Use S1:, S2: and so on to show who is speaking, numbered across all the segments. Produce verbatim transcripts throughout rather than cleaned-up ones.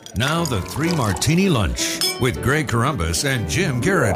S1: Now the Three Martini Lunch with Greg Corombos and Jim Garrity.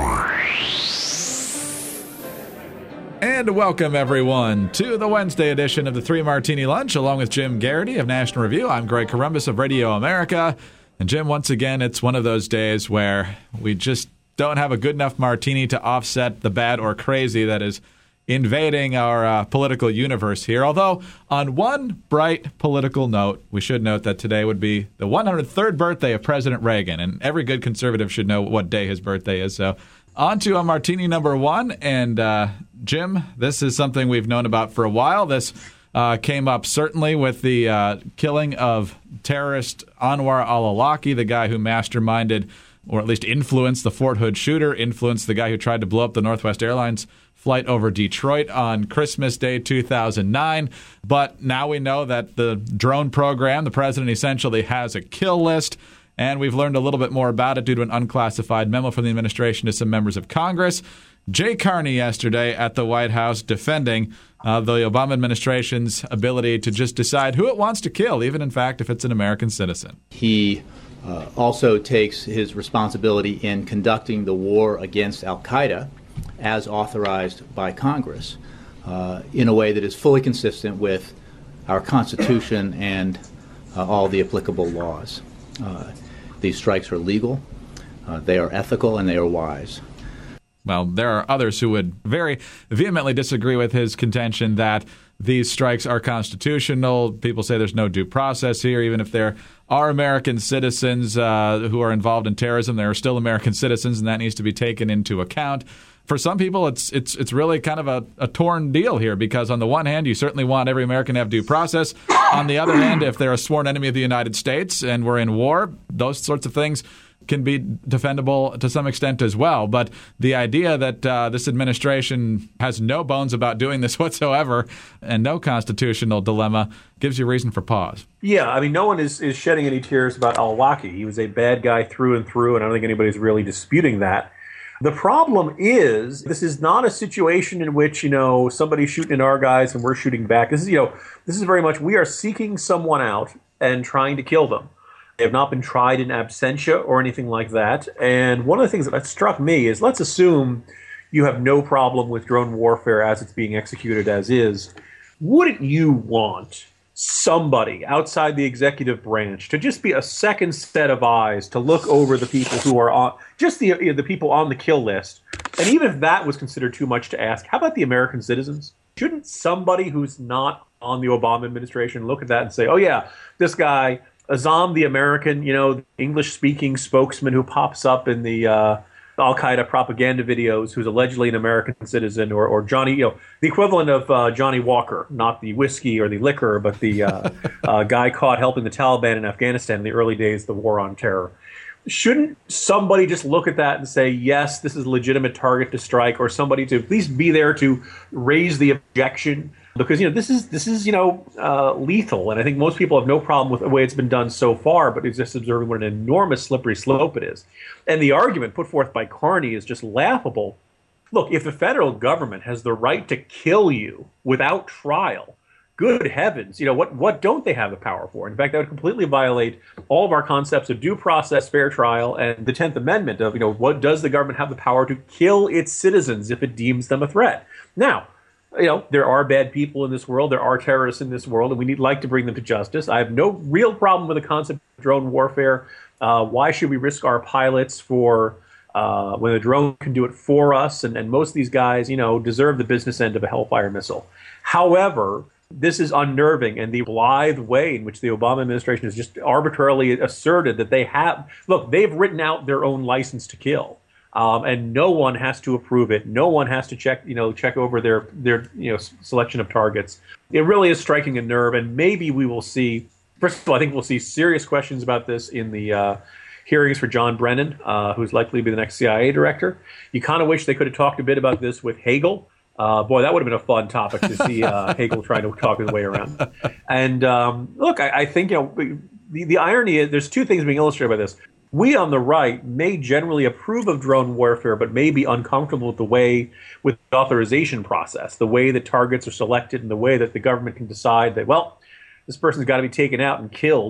S2: And welcome, everyone, to the Wednesday edition of the Three Martini Lunch, along with Jim Garrity of National Review. I'm Greg Corombos of Radio America. And, Jim, once again, it's one of those days where we just don't have a good enough martini to offset the bad or crazy that is invading our uh, political universe here. Although, on one bright political note, we should note that today would be the one hundred third birthday of President Reagan, and every good conservative should know what day his birthday is. So, on to a martini number one. And, uh, Jim, this is something we've known about for a while. This uh, came up certainly with the uh, killing of terrorist Anwar al-Awlaki, the guy who masterminded, or at least influenced, the Fort Hood shooter, influenced the guy who tried to blow up the Northwest Airlines flight over Detroit on Christmas Day two thousand nine. But now we know that the drone program, the president essentially has a kill list, and we've learned a little bit more about it due to an unclassified memo from the administration to some members of Congress. Jay Carney yesterday at the White House defending uh, the Obama administration's ability to just decide who it wants to kill, even in fact if it's an American citizen.
S3: He uh, also takes his responsibility in conducting the war against al-Qaeda as authorized by Congress uh, in a way that is fully consistent with our Constitution and uh, all the applicable laws. Uh, these strikes are legal, uh, they are ethical, and they are wise.
S2: Well, there are others who would very vehemently disagree with his contention that these strikes are constitutional. People say there's no due process here. Even if there are American citizens uh, who are involved in terrorism, there are still American citizens, and that needs to be taken into account. For some people, it's it's it's really kind of a, a torn deal here, because on the one hand, you certainly want every American to have due process. On the other hand, if they're a sworn enemy of the United States and we're in war, those sorts of things can be defendable to some extent as well. But the idea that uh, this administration has no bones about doing this whatsoever and no constitutional dilemma gives you reason for pause.
S4: Yeah, I mean, no one is, is shedding any tears about al-Awlaki. He was a bad guy through and through, and I don't think anybody's really disputing that. The problem is, this is not a situation in which, you know, somebody's shooting at our guys and we're shooting back. This is, you know, this is very much, we are seeking someone out and trying to kill them. They have not been tried in absentia or anything like that. And one of the things that struck me is, let's assume you have no problem with drone warfare as it's being executed as is. Wouldn't you want somebody outside the executive branch to just be a second set of eyes to look over the people who are on, just the, you know, the people on the kill list? And even if that was considered too much to ask, how about the American citizens? Shouldn't somebody who's not on the Obama administration look at that and say, oh yeah, this guy, Azam, the American, you know, English-speaking spokesman who pops up in the uh, al-Qaeda propaganda videos, who's allegedly an American citizen, or, or Johnny, you know, the equivalent of uh, Johnny Walker, not the whiskey or the liquor, but the uh, uh, guy caught helping the Taliban in Afghanistan in the early days of the war on terror. Shouldn't somebody just look at that and say, yes, this is a legitimate target to strike, or somebody to at least be there to raise the objection? Because, you know, this is, this is you know, uh, lethal. And I think most people have no problem with the way it's been done so far, but it's just observing what an enormous slippery slope it is. And the argument put forth by Carney is just laughable. Look, if the federal government has the right to kill you without trial, good heavens, you know, what, what don't they have the power for? In fact, that would completely violate all of our concepts of due process, fair trial, and the tenth Amendment of, you know, what does the government have the power to kill its citizens if it deems them a threat? Now, you know, there are bad people in this world. There are terrorists in this world, and we need like to bring them to justice. I have no real problem with the concept of drone warfare. Uh, why should we risk our pilots for uh, when a drone can do it for us? And, and most of these guys, you know, deserve the business end of a Hellfire missile. However, this is unnerving, and the blithe way in which the Obama administration has just arbitrarily asserted that they have, look, they've written out their own license to kill. Um, and no one has to approve it. No one has to check, you know, check over their their you know selection of targets. It really is striking a nerve, and maybe we will see. First of all, I think we'll see serious questions about this in the uh, hearings for John Brennan, uh, who's likely to be the next C I A director. You kind of wish they could have talked a bit about this with Hagel. Uh, boy, that would have been a fun topic to see uh, Hagel trying to talk his way around. And um, look, I, I think you know the, the irony is there's two things being illustrated by this. We on the right may generally approve of drone warfare, but may be uncomfortable with the way, with the authorization process, the way that targets are selected and the way that the government can decide that, well, this person's got to be taken out and killed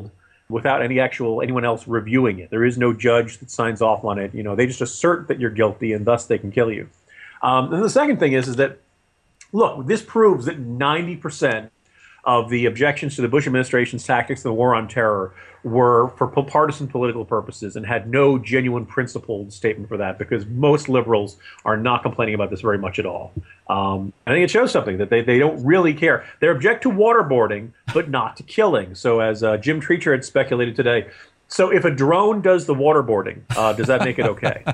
S4: without any actual anyone else reviewing it. There is no judge that signs off on it. You know, they just assert that you're guilty, and thus they can kill you. Um, and the second thing is, is that, look, this proves that ninety percent of the objections to the Bush administration's tactics in the war on terror were for partisan political purposes and had no genuine principled statement for that, because most liberals are not complaining about this very much at all. Um, I think it shows something, that they, they don't really care. They object to waterboarding, but not to killing. So as uh, Jim Treacher had speculated today, so if a drone does the waterboarding, uh, does that make it okay?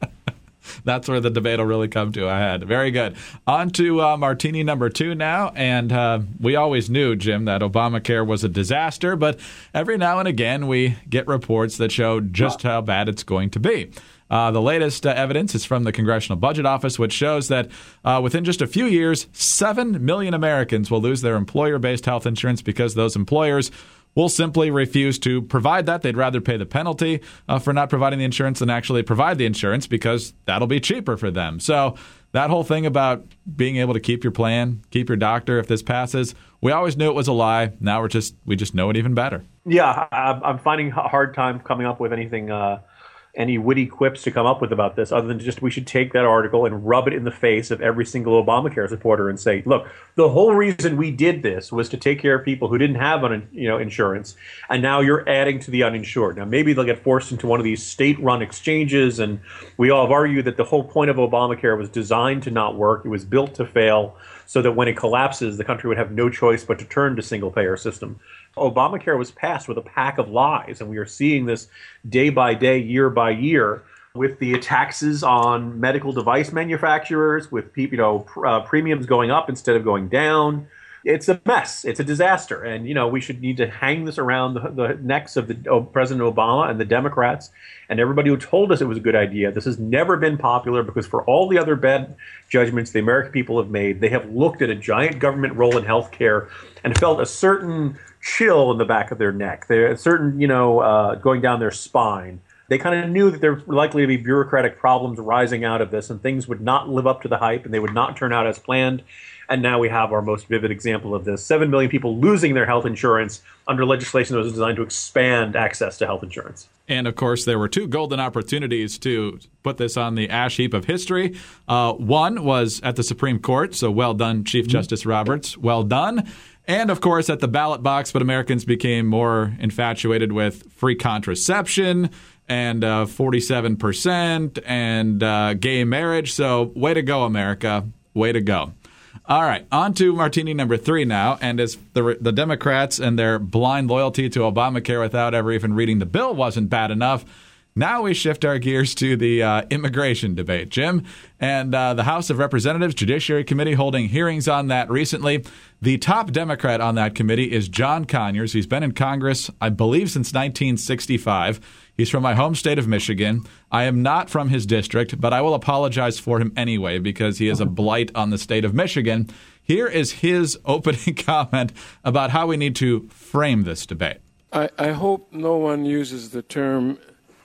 S2: That's where the debate will really come to a head. Very good. On to uh, martini number two now. And uh, we always knew, Jim, that Obamacare was a disaster, but every now and again we get reports that show just how bad it's going to be. Uh, the latest uh, evidence is from the Congressional Budget Office, which shows that uh, within just a few years, seven million Americans will lose their employer-based health insurance because those employers will simply refuse to provide that. They'd rather pay the penalty uh, for not providing the insurance than actually provide the insurance, because that'll be cheaper for them. So that whole thing about being able to keep your plan, keep your doctor if this passes, we always knew it was a lie. Now we're just we just know it even better.
S4: Yeah, I'm finding a hard time coming up with anything uh any witty quips to come up with about this, other than just we should take that article and rub it in the face of every single Obamacare supporter and say, look, the whole reason we did this was to take care of people who didn't have un, you know, insurance, and now you're adding to the uninsured. Now, maybe they'll get forced into one of these state-run exchanges, and we all have argued that the whole point of Obamacare was designed to not work. It was built to fail so that when it collapses, the country would have no choice but to turn to single-payer system. Obamacare was passed with a pack of lies, and we are seeing this day by day, year by year, with the taxes on medical device manufacturers, with you know uh, premiums going up instead of going down. It's a mess. It's a disaster, and you know we should need to hang this around the, the necks of the of President Obama and the Democrats and everybody who told us it was a good idea. This has never been popular, because for all the other bad judgments the American people have made, they have looked at a giant government role in health care and felt a certain chill in the back of their neck. There's a certain, you know, uh, going down their spine. They kind of knew that there were likely to be bureaucratic problems rising out of this, and things would not live up to the hype, and they would not turn out as planned. And now we have our most vivid example of this. Seven million people losing their health insurance under legislation that was designed to expand access to health insurance.
S2: And, of course, there were two golden opportunities to put this on the ash heap of history. Uh, one was at the Supreme Court, so well done, Chief mm-hmm. Justice Roberts. Well done. And, of course, at the ballot box, but Americans became more infatuated with free contraception and uh, forty-seven percent and uh, gay marriage. So way to go, America. Way to go. All right, on to martini number three now. And as the, the Democrats and their blind loyalty to Obamacare without ever even reading the bill wasn't bad enough, now we shift our gears to the uh, immigration debate, Jim. And uh, the House of Representatives Judiciary Committee holding hearings on that recently. The top Democrat on that committee is John Conyers. He's been in Congress, I believe, since nineteen sixty-five. He's from my home state of Michigan. I am not from his district, but I will apologize for him anyway, because he is a blight on the state of Michigan. Here is his opening comment about how we need to frame this debate.
S5: I, I hope no one uses the term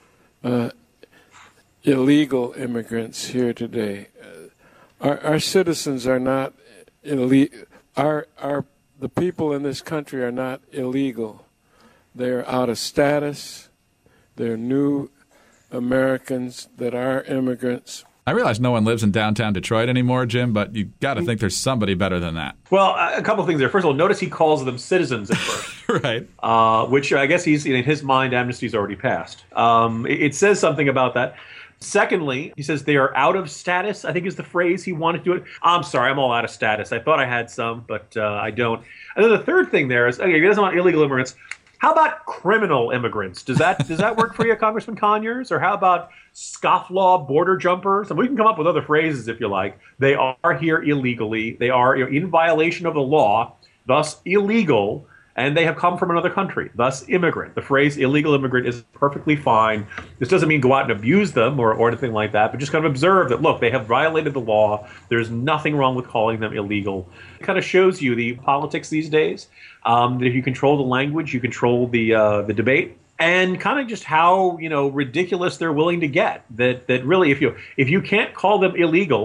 S5: uh, illegal immigrants here today. Uh, our, our citizens are not illegal. Our, our, the people in this country are not illegal. They're out of status. They're new Americans that are immigrants.
S2: I realize no one lives in downtown Detroit anymore, Jim, but you got to think there's somebody better than that.
S4: Well, a couple of things there. First of all, notice he calls them citizens at first.
S2: Right.
S4: Uh, which I guess he's in his mind, amnesty's already passed. Um, it, it says something about that. Secondly, he says they are out of status, I think is the phrase he wanted to do it. I'm sorry, I'm all out of status. I thought I had some, but uh, I don't. And then the third thing there is, okay, he doesn't want illegal immigrants. How about criminal immigrants? Does that does that work for you, Congressman Conyers? Or how about scofflaw border jumpers? And we can come up with other phrases if you like. They are here illegally. They are in violation of the law, thus illegal, and they have come from another country, thus immigrant. The phrase illegal immigrant is perfectly fine. This doesn't mean go out and abuse them or, or anything like that, but just kind of observe that, look, they have violated the law. There's nothing wrong with calling them illegal. It kind of shows you the politics these days. Um, that if you control the language, you control the uh, the debate, and kind of just how you know ridiculous they're willing to get. That that really, if you if you can't call them illegal,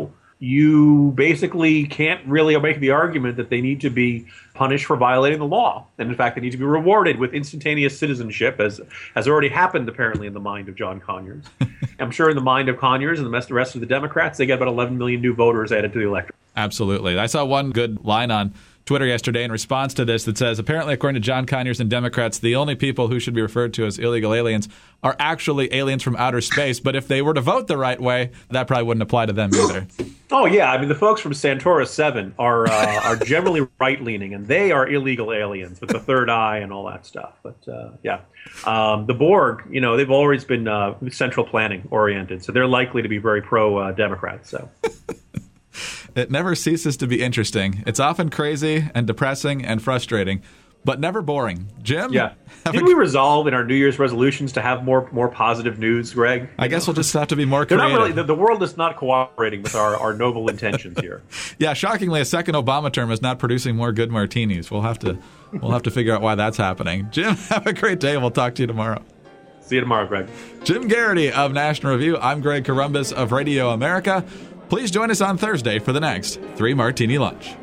S4: you basically can't really make the argument that they need to be punished for violating the law. And in fact, they need to be rewarded with instantaneous citizenship, as has already happened apparently in the mind of John Conyers. I'm sure in the mind of Conyers and the rest of the Democrats, they got about eleven million new voters added to the electorate.
S2: Absolutely. I saw one good line on Twitter yesterday in response to this that says, apparently, according to John Conyers and Democrats, the only people who should be referred to as illegal aliens are actually aliens from outer space. But if they were to vote the right way, that probably wouldn't apply to them either.
S4: Oh, yeah. I mean, the folks from Santora seven are uh, are generally right-leaning, and they are illegal aliens with the third eye and all that stuff. But, uh, yeah. Um, the Borg, you know, they've always been uh, central planning oriented, so they're likely to be very pro-Democrat. So.
S2: It never ceases to be interesting. It's often crazy and depressing and frustrating, but never boring. Jim?
S4: Yeah. Didn't we resolve in our New Year's resolutions to have more more positive news, Greg?
S2: I guess we'll just have to be more creative.
S4: Not really, the, the world is not cooperating with our, our noble intentions here.
S2: Yeah, shockingly, a second Obama term is not producing more good martinis. We'll have to we'll have to figure out why that's happening. Jim, have a great day. We'll talk to you tomorrow.
S4: See you tomorrow, Greg.
S2: Jim Garrity of National Review. I'm Greg Corombos of Radio America. Please join us on Thursday for the next Three Martini Lunch.